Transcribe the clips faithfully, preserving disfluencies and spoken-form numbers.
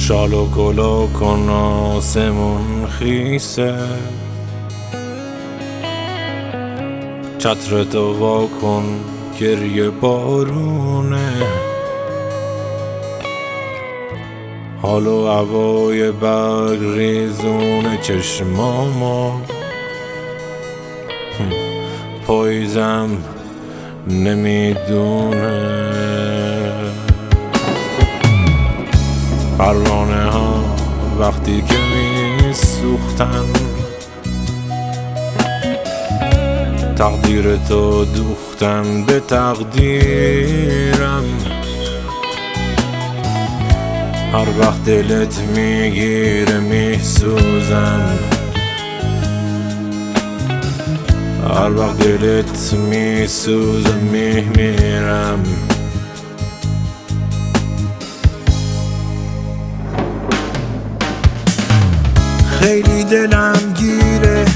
شال و گلا کن آسمون خیسه، چتر تو وا کن گریه بارونه، حال و هوای برگ ریزون چشمامو پاییزم نمیدونه. پروانه ها وقتی که می سوختن تقدیر تو دوختن به تقدیرم، هر وقت دلت میگیره میسوزم، هر وقت دلت میسوزه میمیرم. خیلی دلم گیره،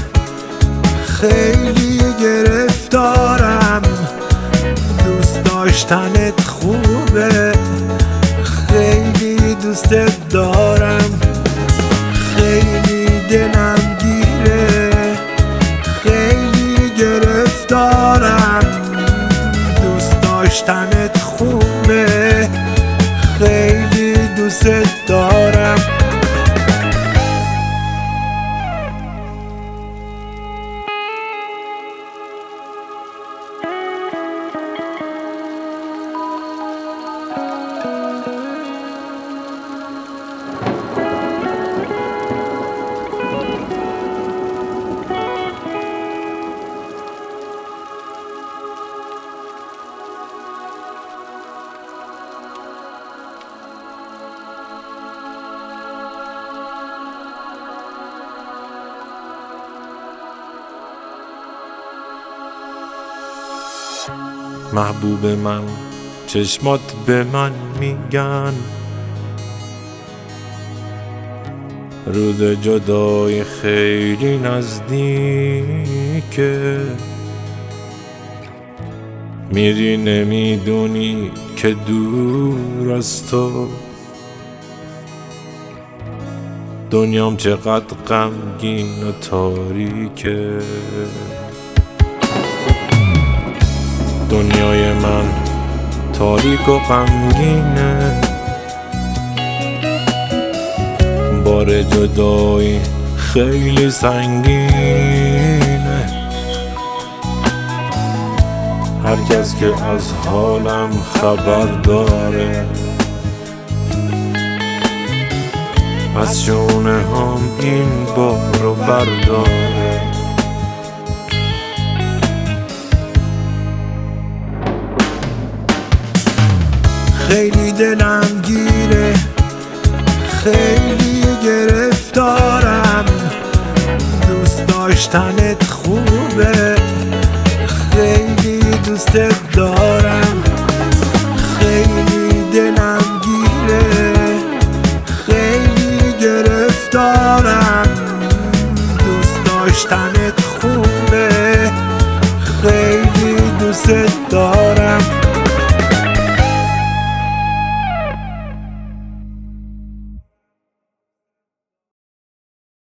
خیلی گرفتارم، دوست داشتنت خوبه، خیلی دوستت دارم. خیلی دلم گیره، خیلی گرفتارم، دوست داشتنت خوبه، خیلی دوستت دارم. محبوب من چشمات به من میگن روز جدای خیلی نزدیکه، میری نمیدونی که دور از تو دنیام چقدر غمگین و تاریکه. دنیای من تاریک و غمگینه، بار جدایی خیلی سنگینه، هر کس که از حالم خبر داره از شونه هم این بارو برداره. خیلی دلم گیره، خیلی گرفتارم، دوست داشتنت خوبه، خیلی دوستت دارم. خیلی دلم گیره، خیلی گرفتارم، دوست داشتنت خوبه، خیلی دوستت دارم.